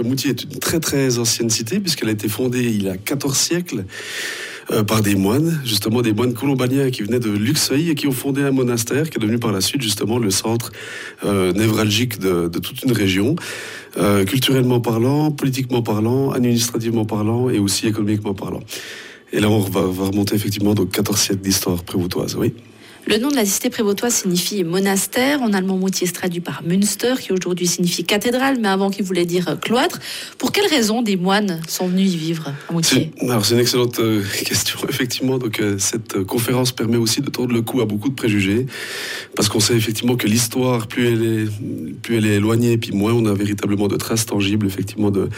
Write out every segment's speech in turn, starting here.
Moutier est une très très ancienne cité puisqu'elle a été fondée il y a 14 siècles par des moines, justement des moines colombaniens qui venaient de Luxeuil et qui ont fondé un monastère qui est devenu par la suite justement le centre névralgique de toute une région, culturellement parlant, politiquement parlant, administrativement parlant et aussi économiquement parlant. Et là on va remonter effectivement donc 14 siècles d'histoire prévôtoise, oui. Le nom de la cité prévôtoise signifie monastère. En allemand, Moutier se traduit par Münster, qui aujourd'hui signifie cathédrale, mais avant qui voulait dire cloître. Pour quelles raisons des moines sont venus y vivre à Moutier ? C'est une excellente question, effectivement. Donc, cette conférence permet aussi de tordre le cou à beaucoup de préjugés, parce qu'on sait effectivement que l'histoire, plus elle est éloignée, puis moins on a véritablement de traces tangibles, effectivement, de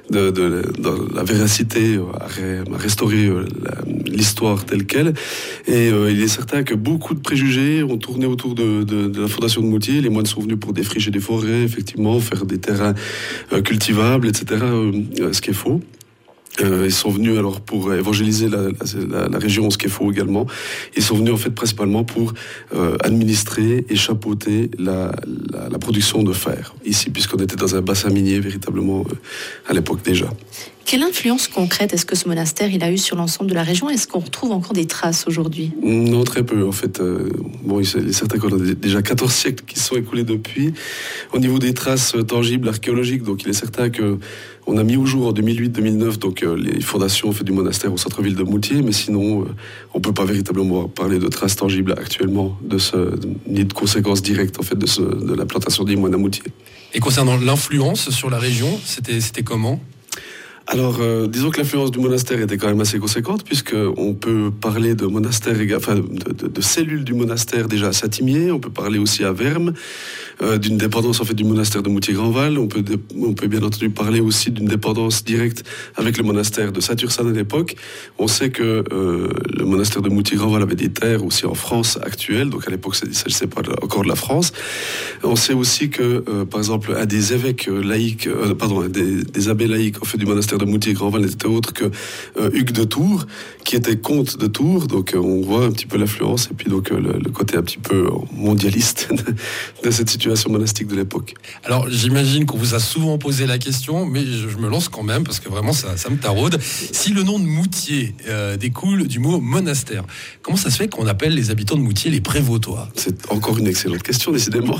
la véracité à restaurer l'histoire telle qu'elle. Et il est certain que beaucoup de préjugés ont tourné autour de la fondation de Moutier. Les moines sont venus pour défricher des forêts, effectivement, faire des terrains cultivables, etc., ce qui est faux. Ils sont venus alors pour évangéliser la région, ce qui est faux également. Ils sont venus en fait principalement pour administrer et chapeauter la production de fer, ici, puisqu'on était dans un bassin minier véritablement à l'époque déjà. Quelle influence concrète est-ce que ce monastère il a eu sur l'ensemble de la région ? Est-ce qu'on retrouve encore des traces aujourd'hui ? Non, très peu en fait. Il est certain qu'on a déjà 14 siècles qui se sont écoulés depuis. Au niveau des traces tangibles archéologiques, donc il est certain que on a mis au jour en 2008-2009 donc les fondations du monastère au centre-ville de Moutier, mais sinon on peut pas véritablement parler de traces tangibles actuellement ni de conséquences directes en fait de la plantation des moines à Moutier. Et concernant l'influence sur la région, c'était comment ? Alors, disons que l'influence du monastère était quand même assez conséquente, puisqu'on peut parler de monastère, de cellules du monastère déjà à Saint-Imier, on peut parler aussi à Vermes, d'une dépendance en fait du monastère de Moutier-Grandval, on peut bien entendu parler aussi d'une dépendance directe avec le monastère de Saint-Ursanne à l'époque. On sait que le monastère de Moutier-Grandval avait des terres aussi en France actuelle, donc à l'époque il ne s'agissait pas encore de la France. On sait aussi que, par exemple, un des évêques laïcs, des abbés laïcs en fait du monastère de Moutier-Grandval n'était autre que Hugues de Tours, qui était comte de Tours, donc on voit un petit peu l'influence et puis donc le côté un petit peu mondialiste de cette situation monastique de l'époque. Alors j'imagine qu'on vous a souvent posé la question, mais je me lance quand même parce que vraiment ça me taraude. Si le nom de Moutier découle du mot monastère, comment ça se fait qu'on appelle les habitants de Moutier les Prévôtois ? C'est encore une excellente question, décidément.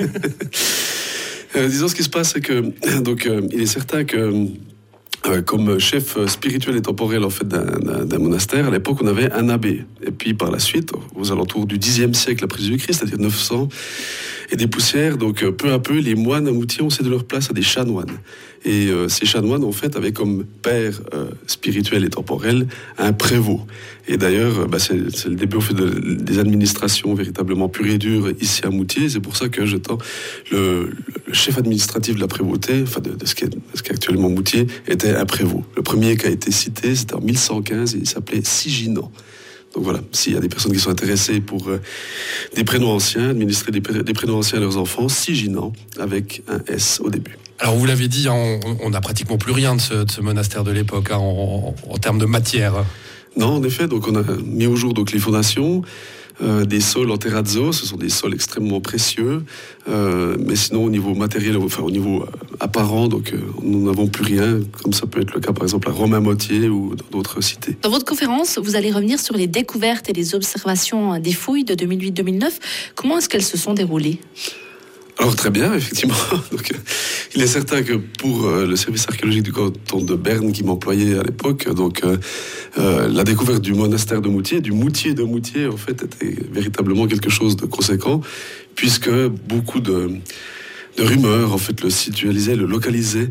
Disons, ce qui se passe, c'est que il est certain que comme chef spirituel et temporel en fait d'un monastère, à l'époque on avait un abbé. Et puis par la suite, aux alentours du Xe siècle après Jésus-Christ, c'est-à-dire 900 et des poussières, donc peu à peu les moines à Moutier ont cédé leur place à des chanoines. Et ces chanoines en fait avaient comme père spirituel et temporel un prévôt. Et d'ailleurs, c'est le début en fait des administrations véritablement pures et dures ici à Moutier. C'est pour ça que le chef administratif de la prévôté, enfin de ce qu'est actuellement Moutier, était un prévôt. Le premier qui a été cité, c'était en 1115 et il s'appelait Siginand. Donc voilà, s'il y a des personnes qui sont intéressées pour des prénoms anciens, administrer des prénoms anciens à leurs enfants, Siginand, avec un S au début. Alors vous l'avez dit, on n'a pratiquement plus rien de ce monastère de l'époque en termes de matière. Non, en effet, donc on a mis au jour donc les fondations, des sols en terrazzo, ce sont des sols extrêmement précieux, mais sinon au niveau matériel, enfin au niveau apparent, donc nous n'avons plus rien, comme ça peut être le cas par exemple à Romain-Motier ou dans d'autres cités. Dans votre conférence, vous allez revenir sur les découvertes et les observations des fouilles de 2008-2009. Comment est-ce qu'elles se sont déroulées ? Alors très bien, effectivement. Donc, il est certain que pour le service archéologique du canton de Berne qui m'employait à l'époque, donc la découverte du monastère de Moutier, du Moutier de Moutier, en fait, était véritablement quelque chose de conséquent, puisque beaucoup de rumeurs, en fait, le localisaient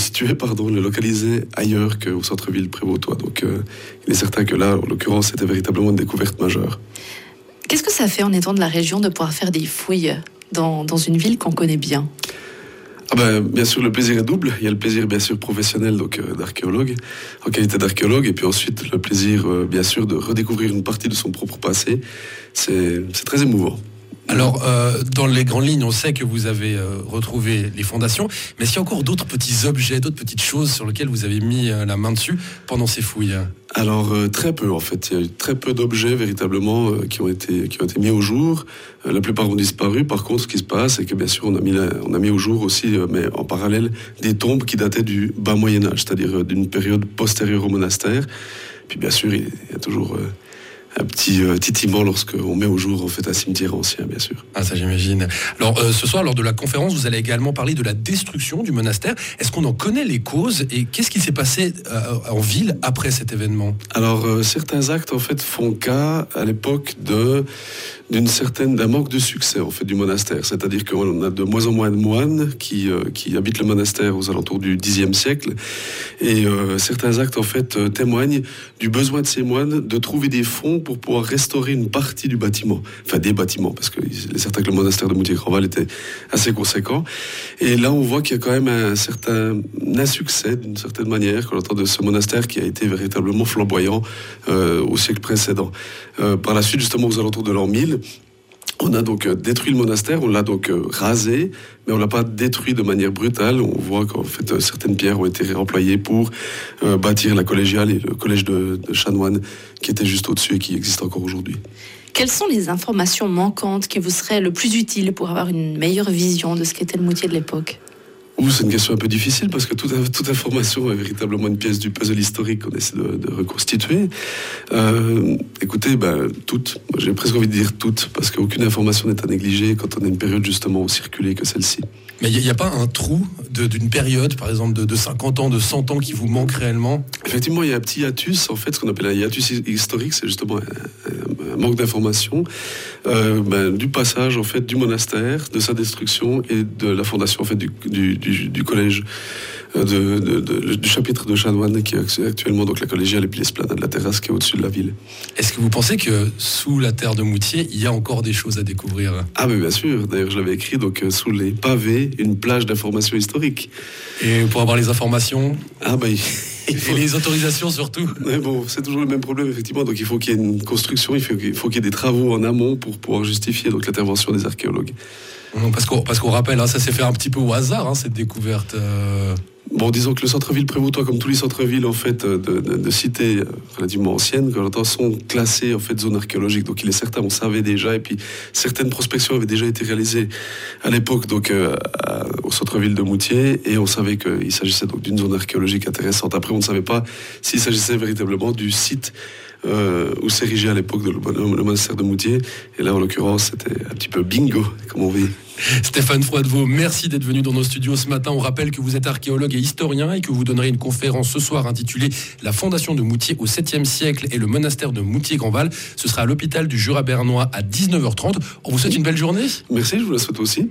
ailleurs qu'au centre-ville prévôtois. Donc, il est certain que là, en l'occurrence, c'était véritablement une découverte majeure. Qu'est-ce que ça fait en étant de la région de pouvoir faire des fouilles dans une ville qu'on connaît bien ? Bien sûr, le plaisir est double. Il y a le plaisir, bien sûr, professionnel, donc d'archéologue, en qualité d'archéologue, et puis ensuite le plaisir, bien sûr, de redécouvrir une partie de son propre passé. C'est très émouvant. Alors, dans les grandes lignes, on sait que vous avez retrouvé les fondations, mais est-ce qu'il y a encore d'autres petits objets, d'autres petites choses sur lesquelles vous avez mis la main dessus pendant ces fouilles ? Alors très peu en fait, il y a eu très peu d'objets véritablement qui ont été mis au jour. La plupart ont disparu. Par contre, ce qui se passe, c'est que bien sûr on a mis au jour aussi, mais en parallèle, des tombes qui dataient du bas Moyen Âge, c'est-à-dire d'une période postérieure au monastère. Puis bien sûr, il y a toujours un petit titillement lorsqu'on met au jour en fait un cimetière ancien, bien sûr. Ah, ça j'imagine. Alors ce soir, lors de la conférence, vous allez également parler de la destruction du monastère. Est-ce qu'on en connaît les causes et qu'est-ce qui s'est passé en ville après cet événement? Alors certains actes en fait font cas à l'époque d'un manque de succès en fait du monastère, c'est-à-dire qu'on a de moins en moins de moines qui habitent le monastère aux alentours du Xe siècle, et certains actes en fait témoignent du besoin de ces moines de trouver des fonds pour pouvoir restaurer une partie du bâtiment, enfin des bâtiments, parce que il est certain que le monastère de Moutier-Grandval était assez conséquent, et là on voit qu'il y a quand même un certain insuccès d'une certaine manière quand on entend de ce monastère qui a été véritablement flamboyant au siècle précédent. Par la suite, justement aux alentours de l'an 1000, on a donc détruit le monastère, on l'a donc rasé, mais on l'a pas détruit de manière brutale. On voit qu'en fait certaines pierres ont été réemployées pour bâtir la collégiale et le collège de chanoines qui était juste au-dessus et qui existe encore aujourd'hui. Quelles sont les informations manquantes qui vous seraient le plus utiles pour avoir une meilleure vision de ce qu'était le Moutier de l'époque? C'est une question un peu difficile parce que toute information est véritablement une pièce du puzzle historique qu'on essaie de reconstituer. Écoutez, toutes. J'ai presque envie de dire toutes, parce qu'aucune information n'est à négliger quand on a une période justement aussi reculée que celle-ci. Mais il n'y a pas un trou d'une période, par exemple de 50 ans, de 100 ans qui vous manque réellement? Effectivement, il y a un petit hiatus, en fait, ce qu'on appelle un hiatus historique, c'est justement un manque d'information du passage en fait du monastère, de sa destruction et de la fondation en fait du collège, du chapitre de chanoines qui est actuellement donc la collégiale et puis l'esplanade de la terrasse qui est au-dessus de la ville. Est-ce que vous pensez que sous la terre de Moutier, il y a encore des choses à découvrir? Ah mais bien sûr, d'ailleurs je l'avais écrit donc sous les pavés, une plage d'informations historiques. Et pour avoir les informations? Il faut... Et les autorisations surtout. Mais bon, c'est toujours le même problème effectivement. Donc il faut qu'il y ait une construction, il faut qu'il y ait des travaux en amont pour pouvoir justifier donc l'intervention des archéologues. Parce qu'on rappelle, ça s'est fait un petit peu au hasard cette découverte. Bon, disons que le centre-ville prévôtois, comme tous les centres-villes en fait de cités relativement anciennes, sont classés en fait zone archéologique. Donc il est certain, on savait déjà, et puis certaines prospections avaient déjà été réalisées à l'époque donc au centre-ville de Moutier, et on savait qu'il s'agissait donc d'une zone archéologique intéressante. Après, on ne savait pas s'il s'agissait véritablement du site où s'érigeait à l'époque le monastère de Moutier. Et là, en l'occurrence, c'était un petit peu bingo, comme on dit. Stéphane Froidevaux, merci d'être venu dans nos studios ce matin. On rappelle que vous êtes archéologue et historien et que vous donnerez une conférence ce soir intitulée « La fondation de Moutier au 7e siècle et le monastère de Moutier-Grandval ». Ce sera à l'hôpital du Jura bernois à 19h30. On vous souhaite une belle journée. Merci, je vous la souhaite aussi.